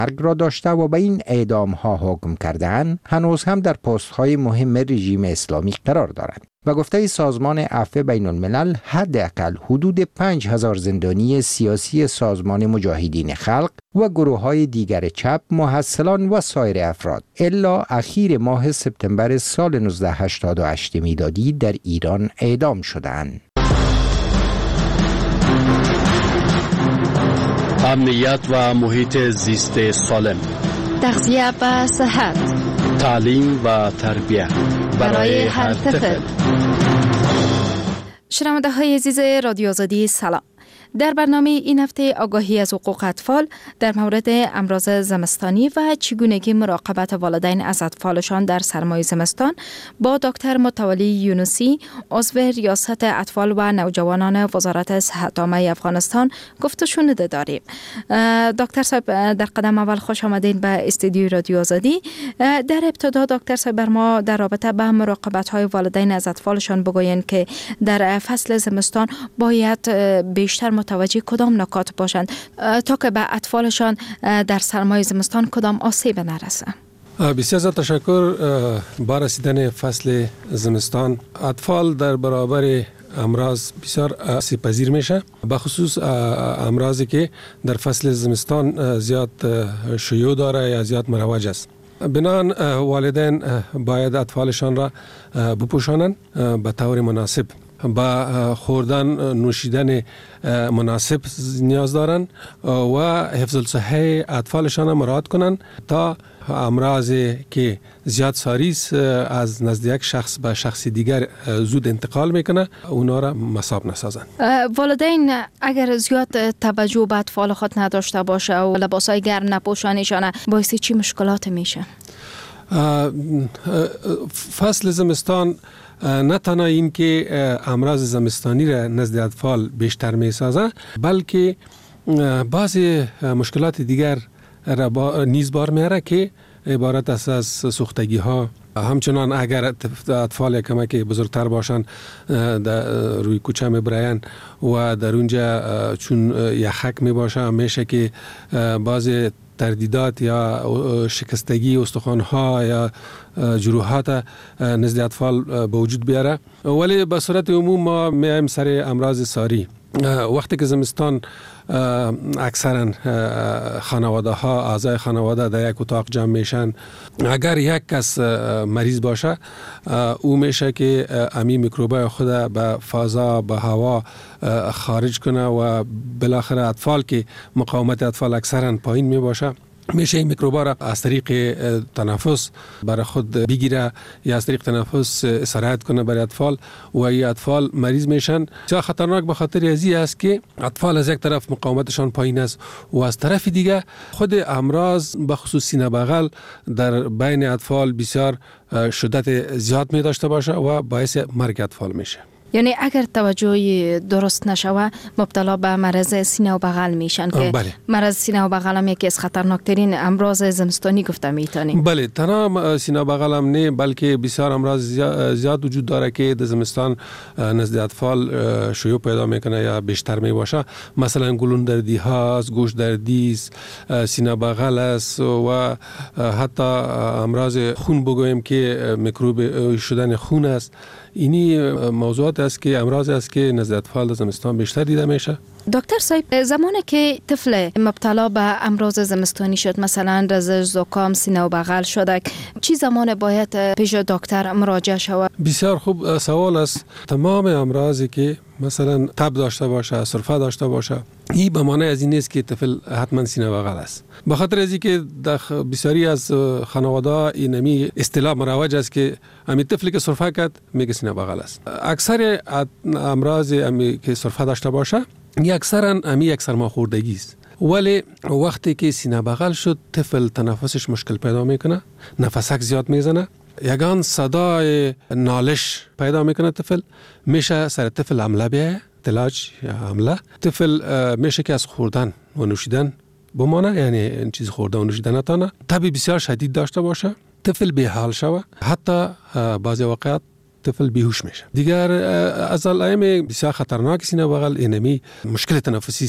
مرگ را داشته و به این اعدام ها حکم کردند هنوز هم در پست های مهم رژیم اسلامی قرار دارند و گفته سازمان عفو بین الملل حداقل حدود 5000 زندانی سیاسی سازمان مجاهدین خلق و گروه های دیگر چپ، محصلان و سایر افراد الا اخیر ماه سپتامبر سال 1988 میلادی در ایران اعدام شدند. امنیت و محیط زیست سالم، تغذیه و صحت، تعلیم و تربیت برای هر طفل. شنونده های عزیز رادیو آزادی، سلام. در برنامه این هفته آگاهی از حقوق اطفال در مورد امراض زمستانی و چگونگی مراقبت والدین از اطفالشان در سرمای زمستان با دکتر متولی یونسی، عضو ریاست اطفال و نوجوانان وزارت صحت عامه افغانستان گفت و شنوده داریم. دکتر صاحب، در قدم اول خوش آمدین به استودیوی رادیو آزادی. در ابتدا دکتر صاحب بر ما در رابطه با مراقبت های والدین از اطفالشان بگوین که در فصل زمستان باید بیشتر متوجه کدام نکات باشند تا که به اطفالشان در سرمای زمستان کدام آسیب نرسه؟ بسیار تشکر. با رسیدن فصل زمستان اطفال در برابر امراض بسیار آسیب پذیر میشه، به خصوص امراضی که در فصل زمستان زیاد شیوع داره یا زیاد مروج است. بنابراین والدین باید اطفالشان را بپوشانند به طور مناسب، با خوردن نوشیدن مناسب نیاز دارند و حفظ الصحه اطفالشان مراعات کنند تا امراضی که زیاد ساری است از نزد یک شخص به شخص دیگر زود انتقال میکنه اونا را مصاب نسازند. والدین اگر زیاد توجه به اطفال خود نداشته باشه و لباسای گرم نپوشانشان باعث چی مشکلات میشه؟ فصل زمستان نه تنها این که امراض زمستانی را نزد اطفال بیشتر می سازه، بلکه بعضی مشکلات دیگر را نیز بار میاره که عبارت است از سوختگی ها. همچنان اگر اطفال کمک بزرگتر باشن روی کوچه میبراین و در اونجا چون یخک میباشه میشه که بعضی تردیدات یا شکستگی استخوان‌ها یا جروحات نزد اطفال به وجود بیاره. ولی به صورت عموم ما میایم سر امراض ساری. وقتی که زمستان اکثرا خانواده ها اعضای خانواده در یک اتاق جمع میشن، اگر یک کس مریض باشه او میشه که امی میکروبای خود به فضا به هوا خارج کنه و بالاخره اطفال که مقاومت اطفال اکثرا پایین می باشه میشه این میکروبا را از طریق تنفس برای خود بگیره یا از طریق تنفس سرایت کنه برای اطفال و این اطفال مریض میشن. چرا خطرناک؟ به خاطر ازی است که اطفال از یک طرف مقاومتشان پایین است و از طرف دیگه خود امراض به خصوص سینه بغل در بین اطفال بسیار شدت زیاد می داشته باشه و باعث مرگ اطفال میشه. یعنی اگر توجه درست نشوه مبتلا به مرض سینه و بغل میشن که بله. مرض سینه و بغل هم یکی از خطرناکترین امراض زمستانی گفته میتونیم. بله، تنها سینه و بغل هم نه بلکه بسیار امراض زیاد وجود داره که در زمستان نزد اطفال شیوع پیدا میکنه یا بیشتر میباشه. مثلا گلون دردی هاست، گوش دردی است، سینه بغل است و حتی امراض خون بگویم که میکروب شدن خون است. اینی موضوعات است که امراض است که نزد اطفال زمستان بیشتر دیده میشه. دکتر صاحب، زمانی که طفل مبتلا به امراض زمستانی شد، مثلا رزش، زکام، سینه و بغل شده، چی زمان باید پیش دکتر مراجعه شود؟ بسیار خوب سوال است. تمام امراضی که مثلا تب داشته باشه، سرفه داشته باشه، این به معنی از این نیست که طفل حتما سینه بغل است. به خاطر از اینکه در بسیاری از خانواده اینمی اصطلاح مروج است که همین طفلی که سرفه کرد میگه سینه بغل است. اکثر امراض که سرفه داشته باشه اکثرا یک سرماخوردگی است. ولی وقتی که سینه بغل شد طفل تنفسش مشکل پیدا میکنه، نفسک زیاد میزنه، یگان صدای نالش پیدا میکنه، طفل میشه سر طفل حمله بیایه، تلاج یا حمله. طفل میشه که از خوردن و نوشیدن بمانه، یعنی این چیز خوردن و نوشیدن نتانه، تب بسیار شدید داشته باشه، طفل بی‌حال شوه، حتی بعضی وقت طفل بیهوش میشه. دیگر از علائم بسیار خطرناک سینه بغل اینمی مشکل تنفسی است.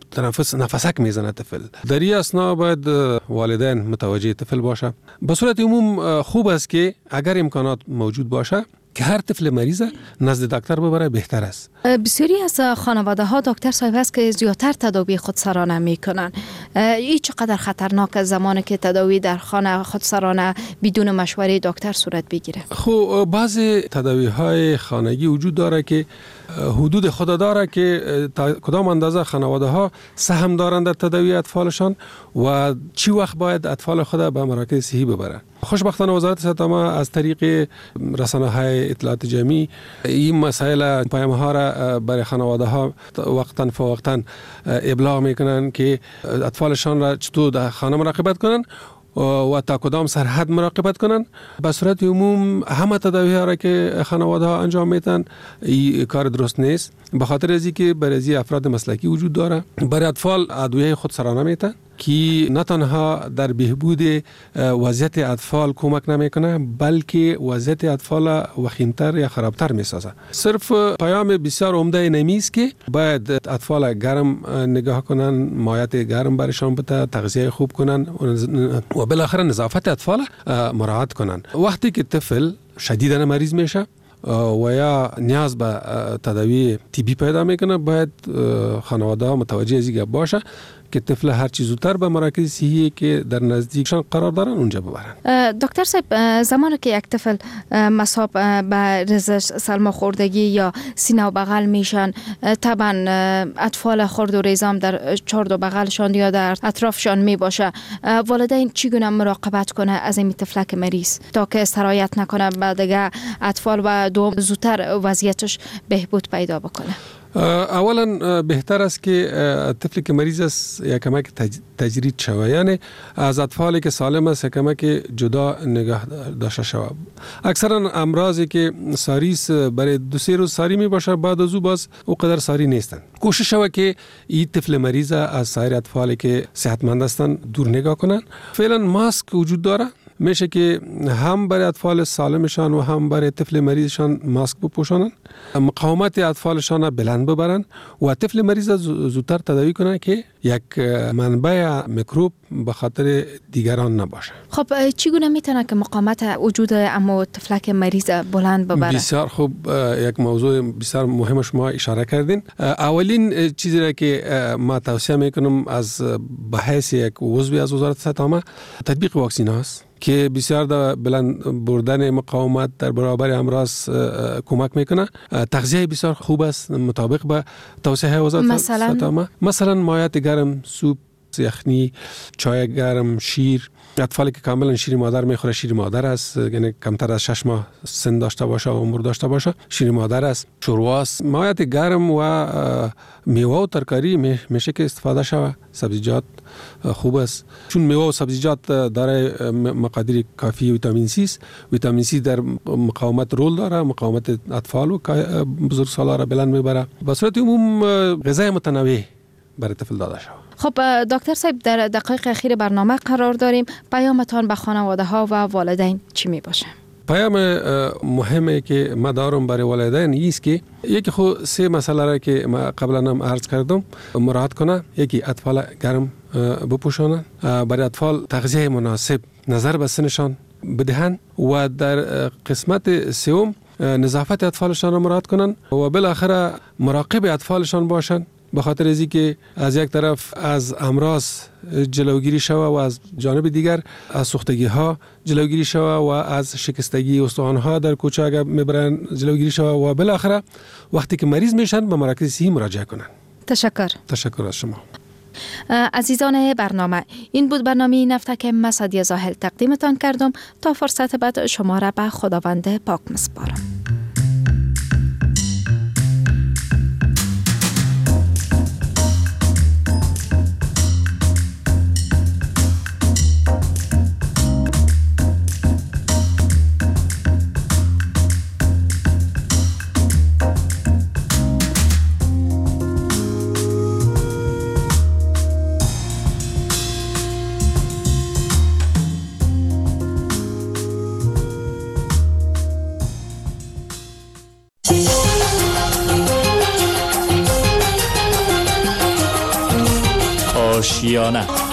نفسک میزنه طفل. در این اثنا باید والدین متوجه طفل باشه. به صورت عموم خوب است که اگر امکانات موجود باشه که هر طفل مریض نزد دکتر ببره بهتر است. بسیاری از خانواده ها دکتر صاحب است که زیادتر تداوی خودسرانه میکنن. این چقدر خطرناک زمانی که تداوی در خانه خودسرانه بدون مشوره دکتر صورت بگیره؟ خب بعضی تداوی های خانگی وجود داره که حدود خود داره که تا کدام اندازه خانواده ها سهم دارند در تداوی اطفالشان و چی وقت باید اطفال خود به مراکز صحی ببرند. خوشبختانه وزارت صحت عامه از طریق رسانه های اطلاعات جمعی این مسائل پیام ها را برای خانواده ها وقتا فوقتا ابلاغ میکنن که اطفالشان را چطور در خانه مراقبت کنن و تا کدام سرحد مراقبت کنن. به صورت عموم همه تداوی ها را که خانواده ها انجام میتن این کار درست نیست، به خاطر از اینکه برای افراد مسلکی وجود داره. برای اطفال ادویه خودسرانه میتن که نه تنها در بهبود وضعیت اطفال کمک نمیکنه بلکه وضعیت اطفال وخیمتر یا خرابتر میسازه. صرف پیام بسیار عمده نمیست که باید اطفال گرم نگاه کنن، مایعات گرم برشان بده، تغذیه خوب کنن و بالاخره نظافت اطفال مراعات کنن. وقتی که طفل شدیداً مریض میشه و یا نیاز به تداوی طبی پیدا میکنه، باید خانواده ها متوجه از این باشه که طفل هر چیز زودتر به مراکز صحی که در نزدیکشان قرار دارن اونجا ببرن. دکتر صاحب، زمانی که یک طفل مصاب به رزش سرماخوردگی یا سینه و بغل میشن، طبعا اطفال خرد و ریزام در چرد و بغلشان یا در اطرافشان میباشه، والدین چگونه مراقبت کنه از این طفلک مریض تا که سرایت نکنه به دیگه اطفال و زودتر وضعیتش بهبود پیدا بکنه؟ اولا بهتر است که طفلی که مریض است یک کمک تجرید شود، یعنی از اطفالی که سالم است یک کمک جدا نگاه داشته شود. اکثرا امراضی که ساری است برای 2-3 روز ساری می باشه، بعد از او باز او قدر ساری نیستن. کوشش شود که این طفل مریض از سایر اطفالی که صحتمند هستند دور نگاه کنن. فعلا ماسک وجود داره، میشه که هم برای اطفال سالمشان و هم برای طفل مریضشان ماسک بپوشانن، مقاومت اطفالشان بلند ببرن و طفل مریض زودتر تداوی کنن که یک منبع میکروب به خاطر دیگران نباشه. خب چگونه میتونه که مقاومت وجود امو طفلک مریض بلند ببره؟ بسیار خوب، یک موضوع بسیار مهم شما اشاره کردین. اولین چیزی را که ما توصیه میکنم از بحث یک عضو از وزارت صحت عامه تطبیق واکسین هاست که بسیار در بلند بردن مقاومت در برابر امراض کمک میکنه. تغذیه بسیار خوب است مطابق به توصیه وزارت صحت عامه. مثلا مایعات گرم، سوپ، یخنی، چای گرم، شیر. اطفالی که کاملا شیر مادر میخوره، شیر مادر است، یعنی کمتر از 6 ماه سن داشته باشه و عمر داشته باشه، شیر مادر است. شورواست، مایعات گرم و میوه و ترکاری میشه که استفاده شود. سبزیجات خوب است چون میوه و سبزیجات داره مقادیر کافی ویتامین سی است. ویتامین سی در مقاومت رول داره، مقاومت اطفال و بزرگسالان را بلند میبره. به صورت عموم غذای متنوع برای طفل داده شود. خب دکتر صاحب، در دقایق اخیر برنامه قرار داریم. پیامتان به خانواده ها و والدین چی می باشه؟ پیام مهمه که ما دارم برای والدین است که یکی خود 3 مسئله را که ما قبلا هم عرض کردم مراعات کنه. یکی اطفال گرم بپوشانن، برای اطفال تغذیه مناسب نظر به سنشان بدهن و در قسمت سوم نظافت اطفالشان را مراعات کنن و بالاخره مراقب اطفالشان باشن، به خاطر از اینکه از یک طرف از امراض جلوگیری شود و از جانب دیگر از سوختگی ها جلوگیری شود و از شکستگی استخوان ها در کوچه اگر میبرن جلوگیری شود و بالاخره وقتی که مریض میشن به مراکز صحی مراجعه کنن. تشکر از شما. عزیزان برنامه، این بود برنامه این هفته که من سعدیه زاهل تقدیمتان کردم. تا فرصت بعد شما را به خداوند پاک میسپارم. آشیانه.